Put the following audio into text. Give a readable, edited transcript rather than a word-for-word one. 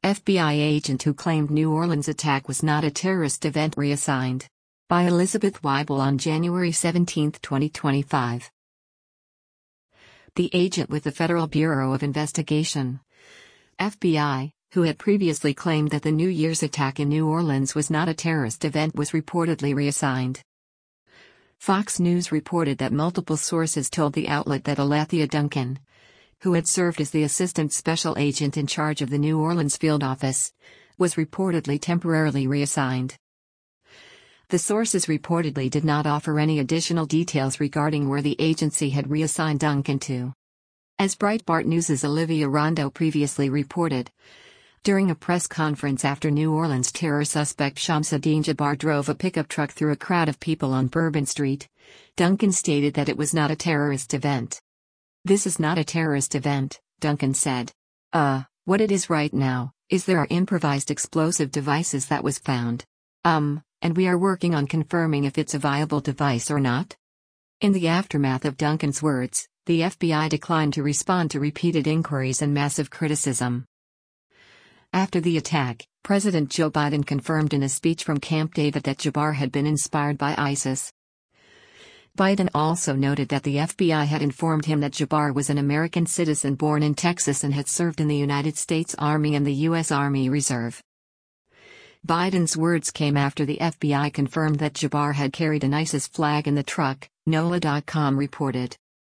FBI agent who claimed New Orleans attack was not a terrorist event reassigned. By Elizabeth Weibel on January 17, 2025. The agent with the Federal Bureau of Investigation, FBI, who had previously claimed that the New Year's attack in New Orleans was not a terrorist event, was reportedly reassigned. Fox News reported that multiple sources told the outlet that Alethea Duncan, who had served as the assistant special agent in charge of the New Orleans field office, was reportedly temporarily reassigned. The sources reportedly did not offer any additional details regarding where the agency had reassigned Duncan to. As Breitbart News' Olivia Rondo previously reported, during a press conference after New Orleans terror suspect Shamsuddin Jabbar drove a pickup truck through a crowd of people on Bourbon Street, Duncan stated that it was not a terrorist event. "This is not a terrorist event," Duncan said. What it is right now, is there are improvised explosive devices that was found. And we are working on confirming if it's a viable device or not." In the aftermath of Duncan's words, the FBI declined to respond to repeated inquiries and massive criticism. After the attack, President Joe Biden confirmed in a speech from Camp David that Jabbar had been inspired by ISIS. Biden also noted that the FBI had informed him that Jabbar was an American citizen born in Texas and had served in the United States Army and the U.S. Army Reserve. Biden's words came after the FBI confirmed that Jabbar had carried an ISIS flag in the truck, NOLA.com reported.